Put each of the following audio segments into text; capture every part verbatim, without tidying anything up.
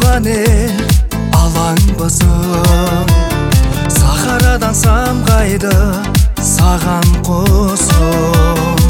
туған ел алаңбысың, Сахарадан самғайды саған қосым.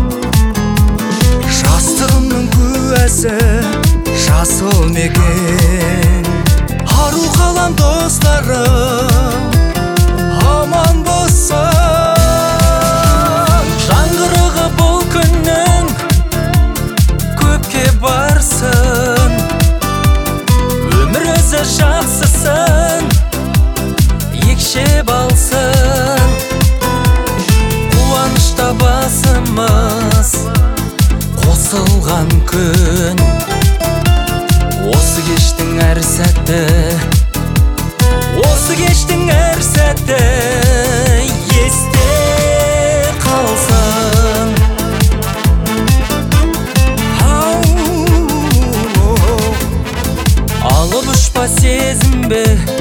Жастығымның куәсі жасыл мекен, ару қалам достарым аман болсын. Жаңғырығы бұл күннің көпке барсын, өмір өзі жақсысын екшеп алсын. Қуанышта басымыз қосылған күн, осы кештің әр сәтті, осы кештің әр сәтті есте қалсын. Алып ұшпа сезім бе